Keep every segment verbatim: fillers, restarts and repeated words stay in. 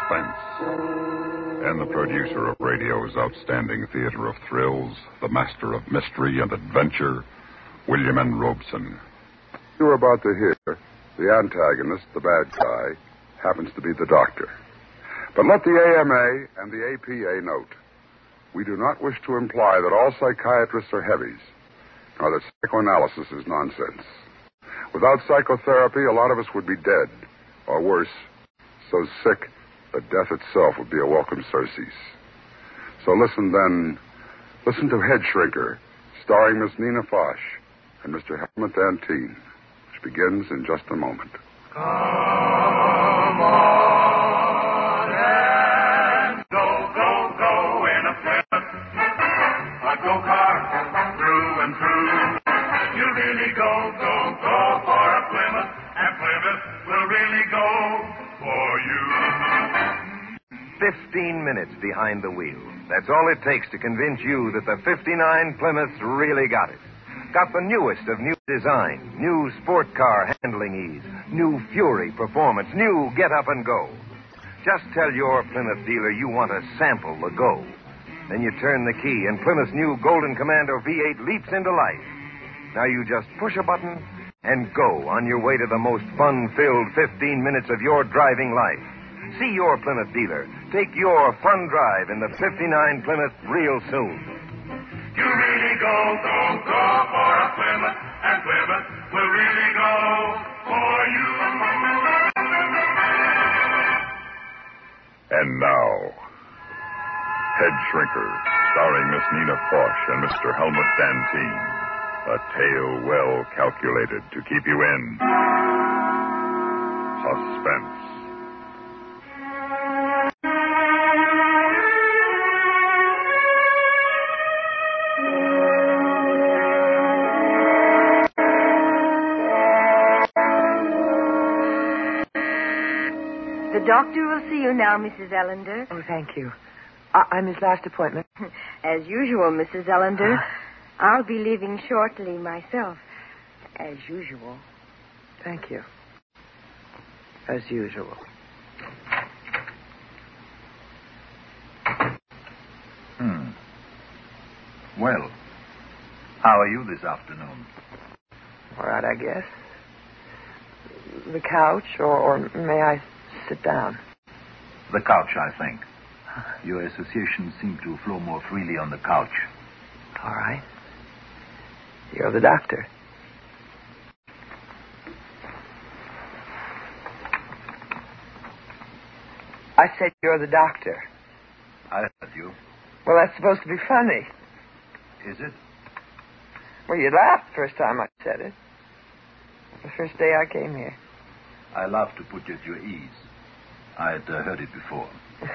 Suspense. And the producer of radio's outstanding theater of thrills, the master of mystery and adventure, William N. Robeson. You're about to hear the antagonist, the bad guy, happens to be the doctor. But let the A M A and the A P A note, we do not wish to imply that all psychiatrists are heavies, nor that psychoanalysis is nonsense. Without psychotherapy, a lot of us would be dead, or worse, so sick that death itself would be a welcome surcease. So listen then, listen to Head Shrinker, starring Miss Nina Foch and Mister Helmut Antine, which begins in just a moment. Come on and go, go, go in a Plymouth, a go-kart, through and through. You really go, go, go for a Plymouth, and Plymouth will really go for you. Fifteen minutes behind the wheel. That's all it takes to convince you that the fifty-nine Plymouth really got it. Got the newest of new design, new sport car handling ease, new Fury performance, new get up and go. Just tell your Plymouth dealer you want to sample the go. Then you turn the key and Plymouth's new Golden Commando V eight leaps into life. Now you just push a button and go on your way to the most fun-filled fifteen minutes of your driving life. See your Plymouth dealer. Take your fun drive in the fifty-nine Plymouth real soon. You really go, go, go for a Plymouth, and Plymouth will really go for you. And now, Head Shrinker, starring Miss Nina Foch and Mister Helmut Antine. A tale well calculated to keep you in suspense. The doctor will see you now, Missus Ellender. Oh, thank you. I- I'm his last appointment. As usual, Missus Ellender. I'll be leaving shortly myself. As usual. Thank you. As usual. Hmm. Well, how are you this afternoon? All right, I guess. The couch, or, or may I sit down? The couch, I think. Your associations seem to flow more freely on the couch. All right. You're the doctor. I said you're the doctor. I heard you. Well, that's supposed to be funny. Is it? Well, you laughed the first time I said it. The first day I came here. I love to put you at your ease. I'd uh, heard it before.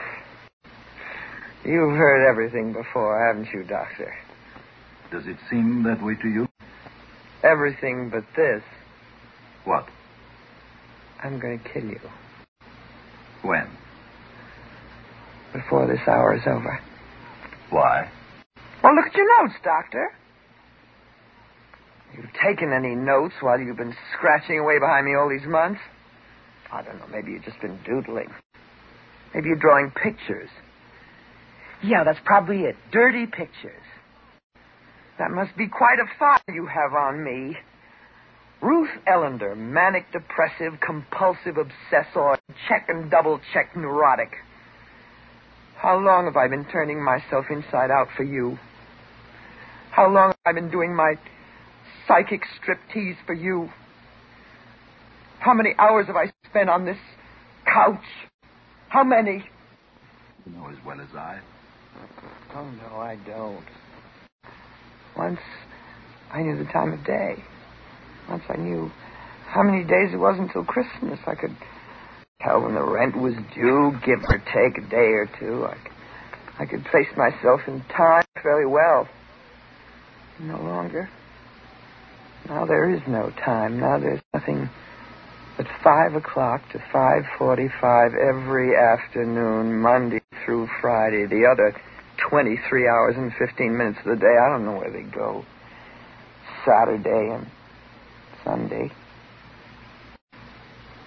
You've heard everything before, haven't you, Doctor? Does it seem that way to you? Everything but this. What? I'm going to kill you. When? Before this hour is over. Why? Well, look at your notes, Doctor. You've taken any notes while you've been scratching away behind me all these months? I don't know, maybe you've just been doodling. Maybe you're drawing pictures. Yeah, that's probably it. Dirty pictures. That must be quite a file you have on me. Ruth Ellender, manic, depressive, compulsive, obsessor, check and double check neurotic. How long have I been turning myself inside out for you? How long have I been doing my psychic striptease for you? How many hours have I spent on this couch? How many? You know as well as I. Oh, no, I don't. Once I knew the time of day. Once I knew how many days it was until Christmas. I could tell when the rent was due, give or take a day or two. I could, I could place myself in time fairly well. No longer. Now there is no time. Now there's nothing but five o'clock to five forty-five every afternoon, Monday through Friday. The other twenty-three hours and fifteen minutes of the day, I don't know where they go. Saturday and Sunday.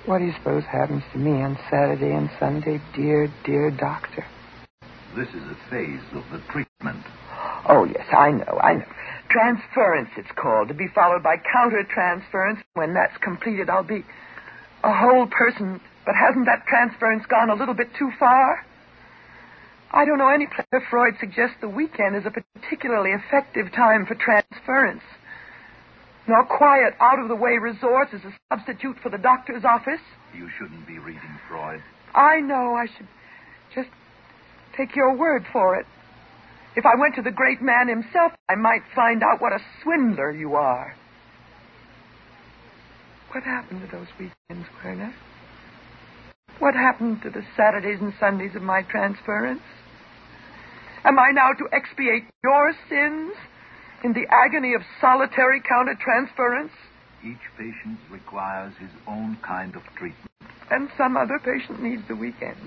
What do you suppose happens to me on Saturday and Sunday, dear, dear doctor? This is a phase of the treatment. Oh, yes, I know, I know. Transference, it's called, to be followed by counter-transference. When that's completed, I'll be a whole person. But hasn't that transference gone a little bit too far? I don't know any place where Freud suggests the weekend is a particularly effective time for transference. Nor quiet, out-of-the-way resorts as a substitute for the doctor's office. You shouldn't be reading Freud. I know. I should just take your word for it. If I went to the great man himself, I might find out what a swindler you are. What happened to those weekends, Werner? What happened to the Saturdays and Sundays of my transference? Am I now to expiate your sins in the agony of solitary counter-transference? Each patient requires his own kind of treatment. And some other patient needs the weekends.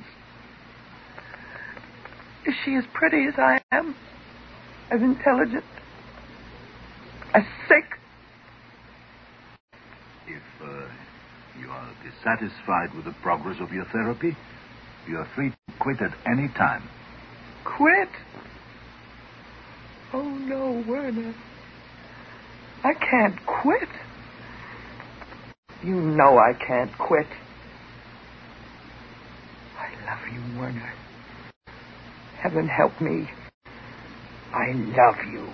Is she as pretty as I am? As intelligent? As sick? If uh, you are dissatisfied with the progress of your therapy, you are free to quit at any time. Quit? Oh, no, Werner. I can't quit. You know I can't quit. I love you, Werner. Heaven help me. I love you.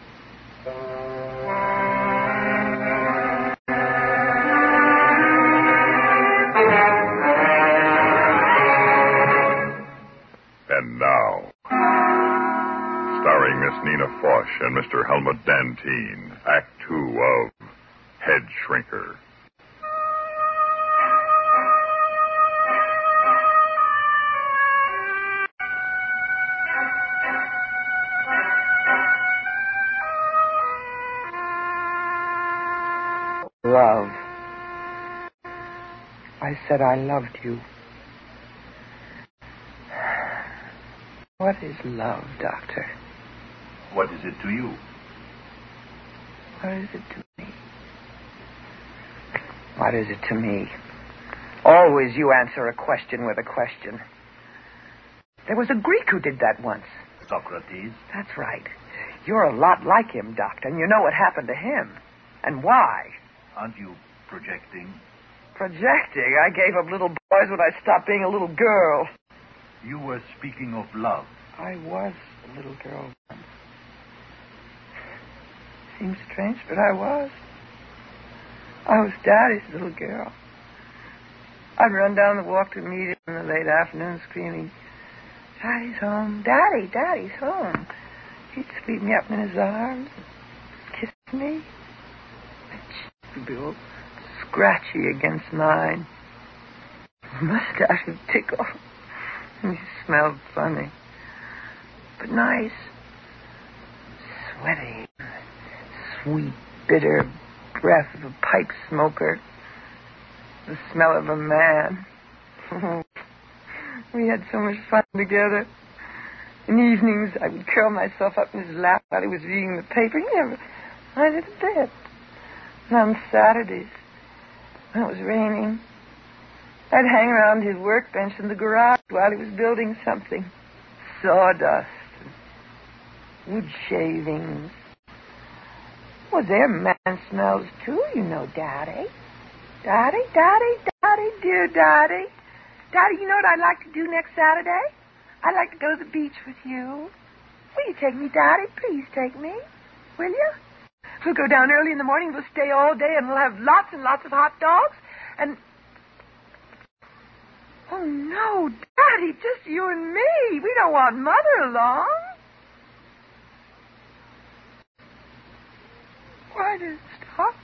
And now, starring Miss Nina Foch and Mister Helmut Dantine, Act Two of Head Shrinker. Love. I said I loved you. What is love, Doctor? What is it to you? What is it to me? What is it to me? Always you answer a question with a question. There was a Greek who did that once. Socrates? That's right. You're a lot like him, Doctor, and you know what happened to him. And why. Aren't you projecting? Projecting? I gave up little boys when I stopped being a little girl. You were speaking of love. I was a little girl once. Seems strange, but I was. I was Daddy's little girl. I'd run down the walk to meet him in the late afternoon screaming, Daddy's home, Daddy, Daddy's home. He'd sweep me up in his arms, kiss me. My cheeks would be all scratchy against mine. Mustache would tickle. And he smelled funny, but nice. Sweaty, sweet, bitter breath of a pipe smoker. The smell of a man. We had so much fun together. In evenings, I would curl myself up in his lap while he was reading the paper. He never minded a bit. And on Saturdays, when it was raining, I'd hang around his workbench in the garage while he was building something. Sawdust, wood shavings. Well, they're man smells, too, you know, Daddy. Daddy, Daddy, Daddy, dear Daddy. Daddy, you know what I'd like to do next Saturday? I'd like to go to the beach with you. Will you take me, Daddy? Please take me. Will you? We'll go down early in the morning. We'll stay all day, and we'll have lots and lots of hot dogs. And... Oh, no, Daddy, just you and me. We don't want Mother along. Why did it stop?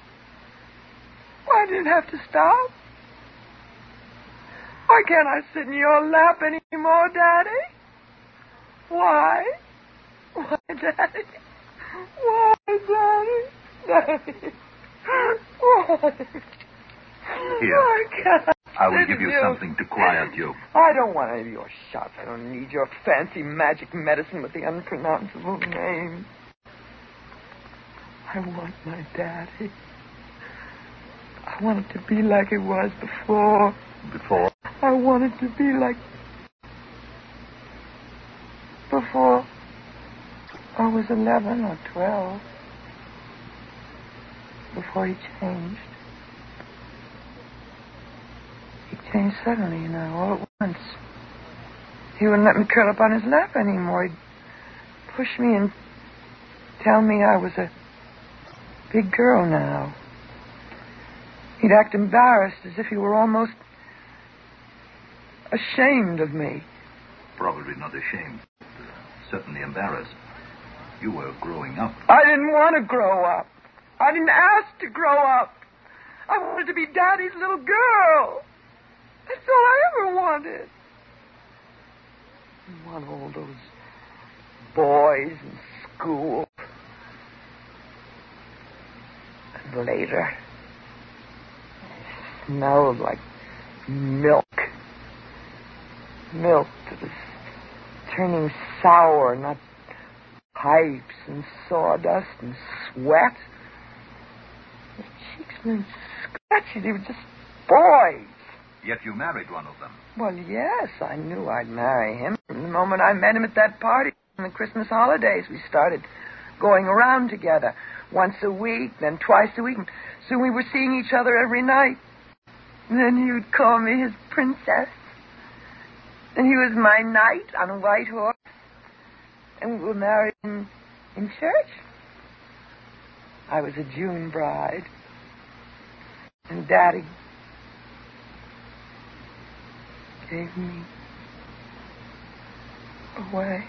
Why did it have to stop? Why can't I sit in your lap anymore, Daddy? Why? Why, Daddy? Why, Daddy? Daddy? Why? Here. Why can't I I will sit give in you your- something to quiet you. I don't want any of your shots. I don't need your fancy magic medicine with the unpronounceable name. I want my Daddy. I I want it to be like it was before. Before? I want it to be like... Before I was eleven or twelve. Before he changed. He changed suddenly, you know, all at once. He wouldn't let me curl up on his lap anymore. He'd push me and tell me I was a big girl now. He'd act embarrassed, as if he were almost ashamed of me. Probably not ashamed, but uh, certainly embarrassed. You were growing up. I didn't want to grow up. I didn't ask to grow up. I wanted to be Daddy's little girl. That's all I ever wanted. I want all those boys in school. And later, it smelled like milk. Milk that was turning sour, not pipes and sawdust and sweat. His cheeks weren't scratchy. They were just boys. Yet you married one of them. Well, yes, I knew I'd marry him. From the moment I met him at that party on the Christmas holidays, we started going around together. Once a week, then twice a week. And soon we were seeing each other every night. And then he would call me his princess. And he was my knight on a white horse. And we were married in, in church. I was a June bride. And Daddy gave me away.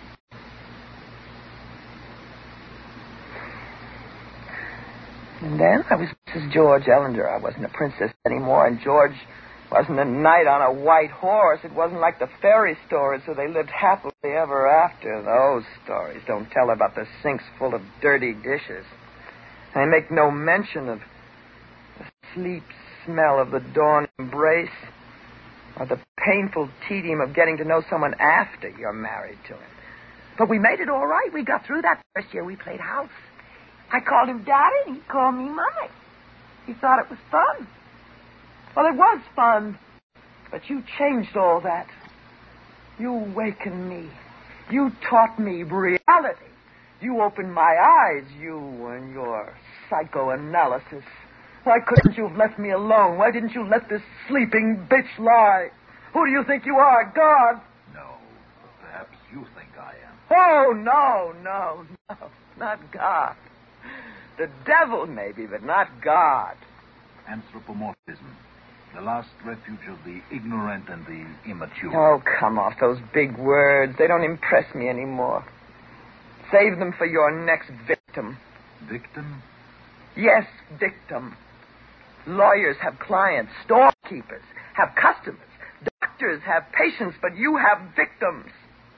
And then I was Missus George Ellender. I wasn't a princess anymore, and George wasn't a knight on a white horse. It wasn't like the fairy stories where they lived happily ever after. Those stories don't tell about the sinks full of dirty dishes. They make no mention of the sleep smell of the dawn embrace or the painful tedium of getting to know someone after you're married to him. But we made it all right. We got through that first year we played house. I called him Daddy, and he called me Mommy. He thought it was fun. Well, it was fun. But you changed all that. You awakened me. You taught me reality. You opened my eyes, you and your psychoanalysis. Why couldn't you have left me alone? Why didn't you let this sleeping bitch lie? Who do you think you are, God? No, but perhaps you think I am. Oh, no, no, no, not God. The devil, maybe, but not God. Anthropomorphism, the last refuge of the ignorant and the immature. Oh, come off those big words. They don't impress me anymore. Save them for your next victim. Victim? Yes, victim. Lawyers have clients. Storekeepers have customers. Doctors have patients, but you have victims.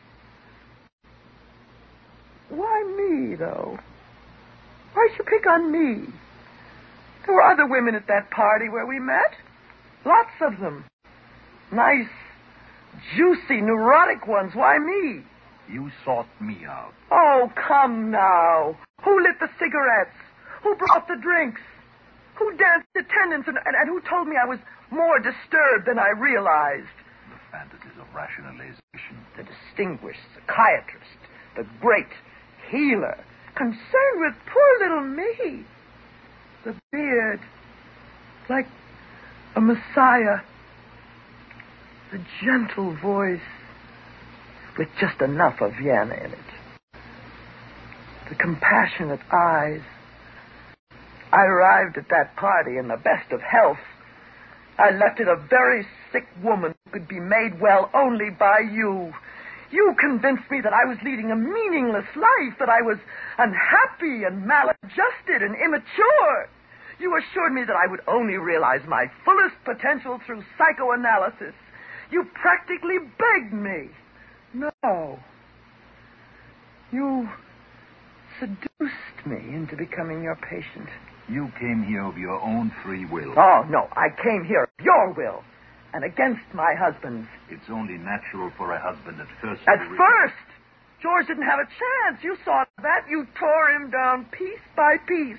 Why me, though? Why'd you pick on me? There were other women at that party where we met. Lots of them. Nice, juicy, neurotic ones. Why me? You sought me out. Oh, come now. Who lit the cigarettes? Who brought the drinks? Who danced attendance and, and, and who told me I was more disturbed than I realized? The fantasies of rationalization. The distinguished psychiatrist, the great healer, concerned with poor little me. The beard, like a messiah. The gentle voice, with just enough of Vienna in it. The compassionate eyes. I arrived at that party in the best of health. I left it a very sick woman who could be made well only by you. You convinced me that I was leading a meaningless life, that I was unhappy and maladjusted and immature. You assured me that I would only realize my fullest potential through psychoanalysis. You practically begged me. No. You seduced me into becoming your patient. You came here of your own free will. Oh, no, I came here of your will, and against my husband's. It's only natural for a husband at first. At to first! George didn't have a chance. You saw that. You tore him down piece by piece.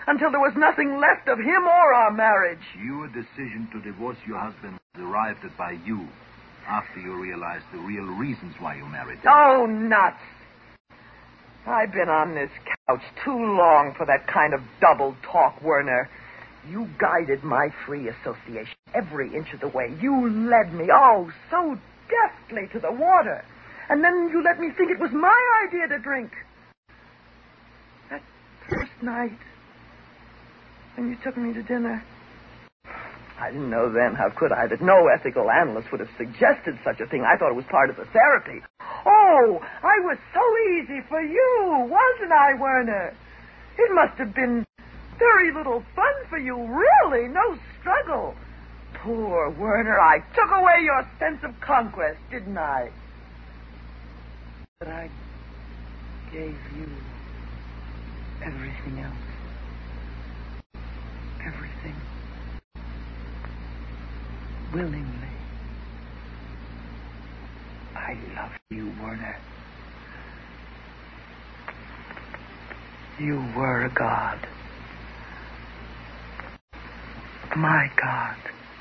until there was nothing left of him or our marriage. Your decision to divorce your husband was arrived at by you after you realized the real reasons why you married him. Oh, nuts. I've been on this couch too long for that kind of double talk, Werner. You guided my free association every inch of the way. You led me, oh, so deftly to the water. And then you let me think it was my idea to drink. That first night, when you took me to dinner, I didn't know then, how could I, that no ethical analyst would have suggested such a thing. I thought it was part of the therapy. Oh, I was so easy for you, wasn't I, Werner? It must have been very little fun for you, really, no struggle. Poor Werner, I took away your sense of conquest, didn't I? But I gave you everything else. Everything. Willingly. I love you, Werner. You were a god. My god.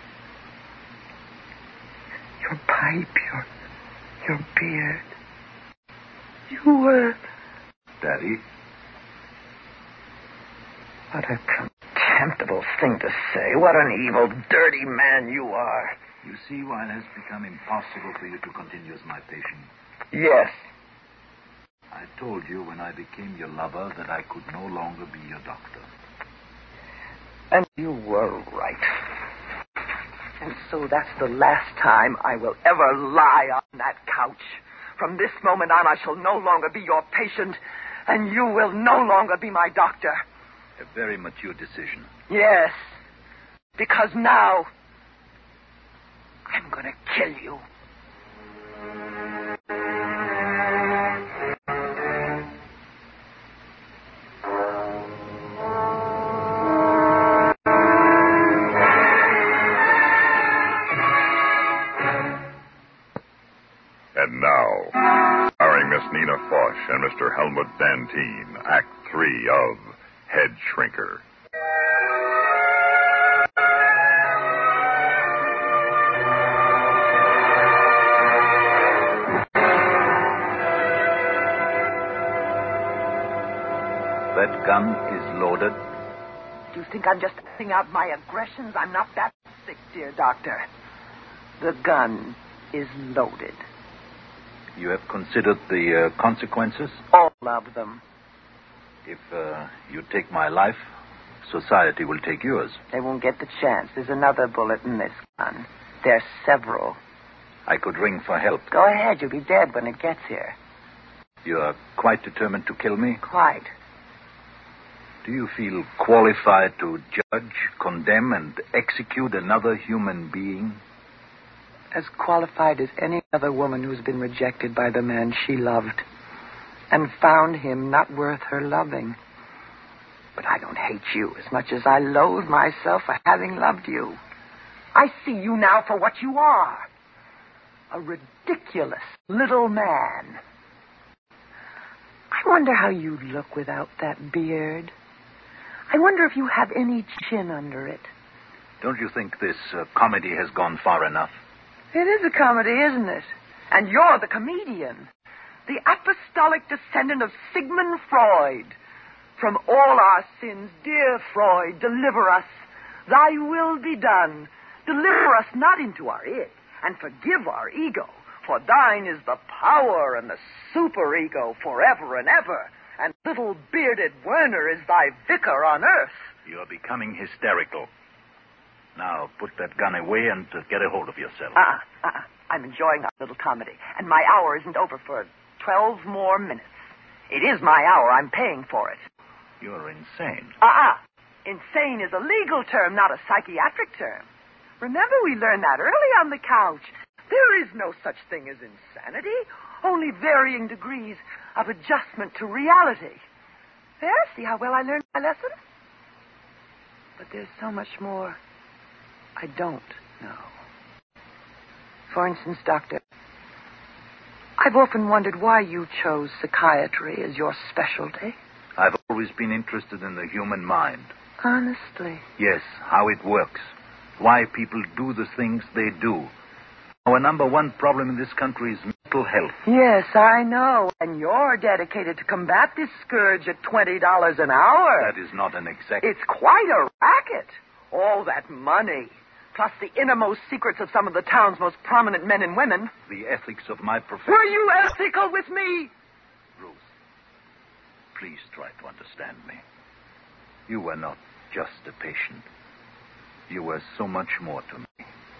Your pipe, your, your beard. You were... Daddy? What a contemptible thing to say. What an evil, dirty man you are. You see why it has become impossible for you to continue as my patient. Yes. I told you when I became your lover that I could no longer be your doctor. And you were right. And so that's the last time I will ever lie on that couch. From this moment on, I shall no longer be your patient, and you will no longer be my doctor. A very mature decision. Yes. Because now, I'm going to kill you. And now, starring Miss Nina Foch and Mister Helmut Dantine, Act Three of Head Shrinker. That gun is loaded. Do you think I'm just acting out my aggressions? I'm not that sick, dear doctor. The gun is loaded. You have considered the uh, consequences? All of them. If uh, you take my life, society will take yours. They won't get the chance. There's another bullet in this gun. There's several. I could ring for help. Go ahead. You'll be dead when it gets here. You are quite determined to kill me? Quite. Do you feel qualified to judge, condemn, and execute another human being? As qualified as any other woman who's been rejected by the man she loved and found him not worth her loving. But I don't hate you as much as I loathe myself for having loved you. I see you now for what you are. A ridiculous little man. I wonder how you'd look without that beard. I wonder if you have any chin under it. Don't you think this uh, comedy has gone far enough? It is a comedy, isn't it? And you're the comedian. The apostolic descendant of Sigmund Freud. From all our sins, dear Freud, deliver us. Thy will be done. Deliver us not into our id, and forgive our ego. For thine is the power and the superego forever and ever. And little bearded Werner is thy vicar on earth. You are becoming hysterical. Now, put that gun away and uh, get a hold of yourself. Ah, uh, uh, I'm enjoying our little comedy. And my hour isn't over for twelve more minutes. It is my hour. I'm paying for it. You're insane. Ah, uh-uh. Insane is a legal term, not a psychiatric term. Remember, we learned that early on the couch. There is no such thing as insanity, only varying degrees of adjustment to reality. There, see how well I learned my lesson? But there's so much more I don't know. For instance, Doctor, I've often wondered why you chose psychiatry as your specialty. I've always always been interested in the human mind. Honestly. Yes, how it works. Why people do the things they do. Our number one problem in this country is mental health. Yes, I know. And you're dedicated to combat this scourge at twenty dollars an hour. That is not an exact... It's quite a racket. All that money, plus the innermost secrets of some of the town's most prominent men and women. The ethics of my profession... Were you ethical with me? Ruth, please try to understand me. You were not just a patient. You were so much more to me.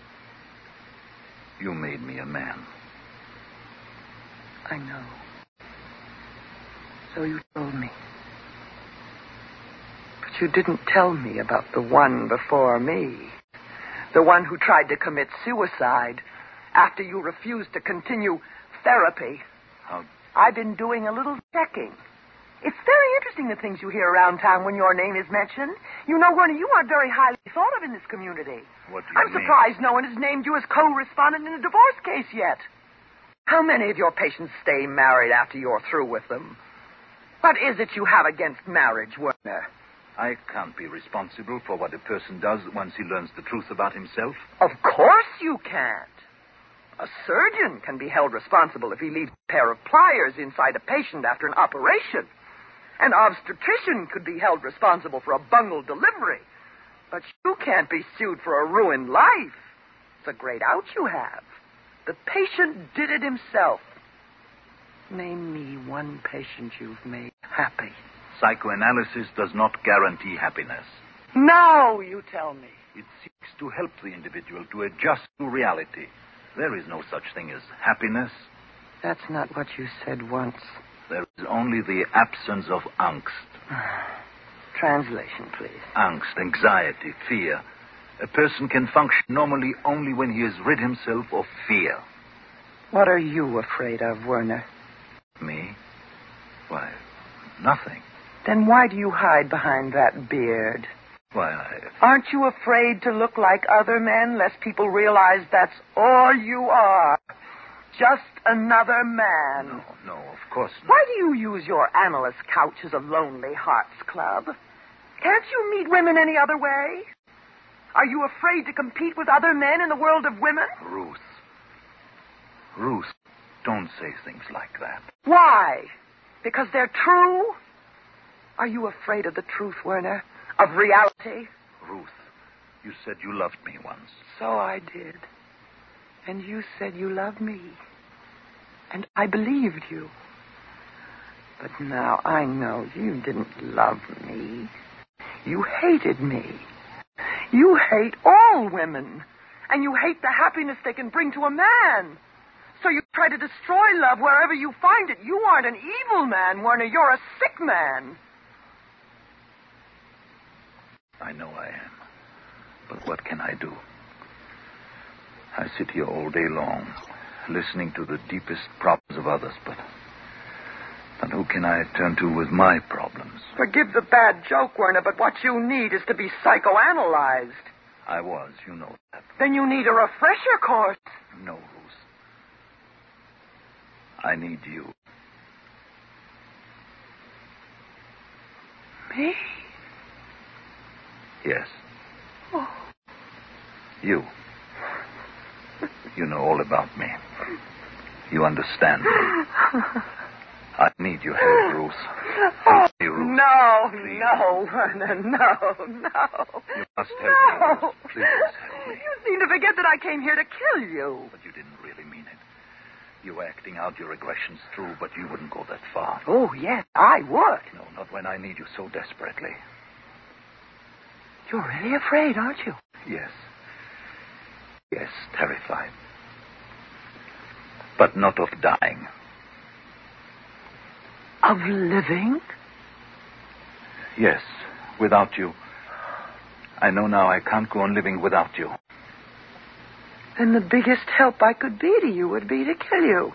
You made me a man. I know. So you told me. But you didn't tell me about the one before me. The one who tried to commit suicide after you refused to continue therapy. How... I've been doing a little checking. It's very interesting the things you hear around town when your name is mentioned. You know, Werner, you aren't very highly thought of in this community. What do you I'm mean? surprised no one has named you as co-respondent in a divorce case yet. How many of your patients stay married after you're through with them? What is it you have against marriage, Werner? I can't be responsible for what a person does once he learns the truth about himself. Of course you can't. A surgeon can be held responsible if he leaves a pair of pliers inside a patient after an operation. An obstetrician could be held responsible for a bungled delivery. But you can't be sued for a ruined life. It's a great out you have. The patient did it himself. Name me one patient you've made happy. Psychoanalysis does not guarantee happiness. Now you tell me. It seeks to help the individual to adjust to reality. There is no such thing as happiness. That's not what you said once. There is only the absence of angst. Translation, please. Angst, anxiety, fear. A person can function normally only when he has rid himself of fear. What are you afraid of, Werner? Me? Why, nothing. Then why do you hide behind that beard? Why, I... Aren't you afraid to look like other men, lest people realize that's all you are? Just another man. No, no, of course not. Why do you use your analyst couch as a lonely hearts club? Can't you meet women any other way? Are you afraid to compete with other men in the world of women? Ruth. Ruth, don't say things like that. Why? Because they're true? Are you afraid of the truth, Werner? Of reality? Ruth, you said you loved me once. So I did. And you said you loved me. And I believed you. But now I know you didn't love me. You hated me. You hate all women. And you hate the happiness they can bring to a man. So you try to destroy love wherever you find it. You aren't an evil man, Werner. You're a sick man. I know I am. But what can I do? I sit here all day long, listening to the deepest problems of others, but... But who can I turn to with my problems? Forgive the bad joke, Werner, but what you need is to be psychoanalyzed. I was, you know that. Then you need a refresher course. No, Ruth. I need you. Me? Yes. Oh. You. You know all about me. You understand me. I need your help, Ruth. Help me, Ruth. No, Please. no, Werner, no, no. You must help no. me, Ruth. Please help me. You seem to forget that I came here to kill you. But you didn't really mean it. You were acting out your aggressions through, but you wouldn't go that far. Oh, yes, I would. No, not when I need you so desperately. You're really afraid, aren't you? Yes. Yes, terrified. But not of dying. Of living? Yes, without you. I know now I can't go on living without you. Then the biggest help I could be to you would be to kill you.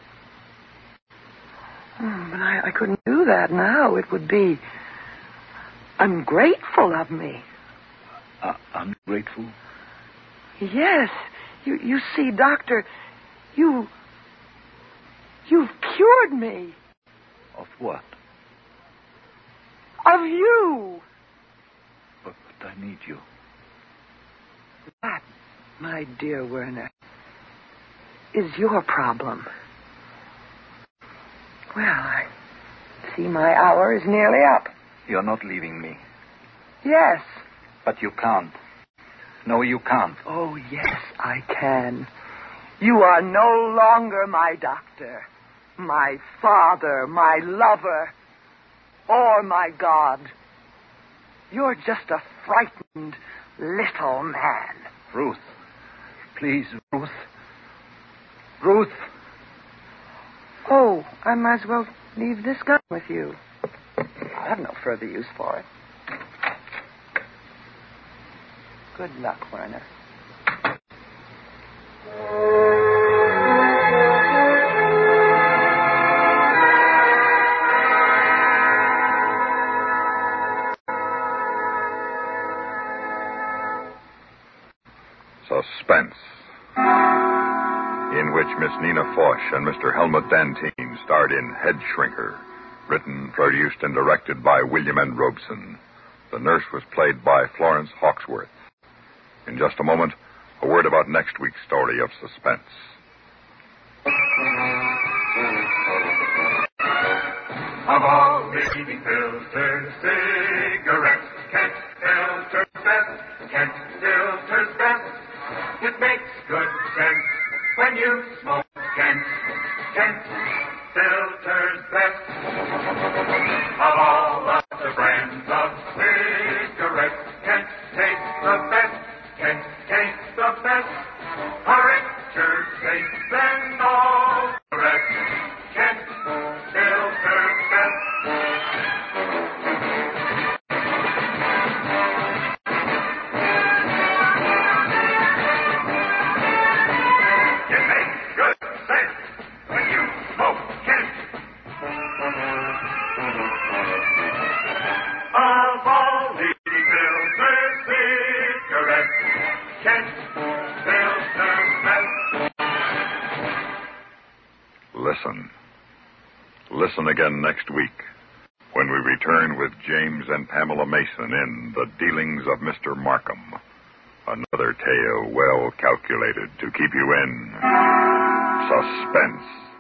Oh, but I, I couldn't do that now. It would be ungrateful of me. Uh, ungrateful? Yes. You, you see, Doctor, you... You've cured me. Of what? of you. But, but I need you. That, my dear Werner, is your problem. Well, I see my hour is nearly up. You're not leaving me. Yes. But you can't. No, you can't. Oh, yes, I can. You are no longer my doctor, my father, my lover, or my God. You're just a frightened little man. Ruth. Please, Ruth. Ruth. Oh, I might as well leave this gun with you. I have no further use for it. Good luck, Werner. Suspense, in which Miss Nina Foch and Mister Helmut Dantine starred in Head Shrinker, written, produced, and directed by William N. Robeson. The nurse was played by Florence Hawksworth. In just a moment, a word about next week's story of suspense. Of all leading filters, cigarettes, Kent filters best, Kent filters best. It makes good sense when you smoke Kent, Kent filters best. Of all other brands of cigarettes, Kent tastes the best, Kent tastes the best. A richer taste than all the rest, Kent filters best. It makes good sense when you smoke Kent. Of all leading filters, cigarettes, Kent filters best. Listen. Listen again next week when we return with James and Pamela Mason in The Dealings of Mister Markham. Another tale well calculated to keep you in suspense.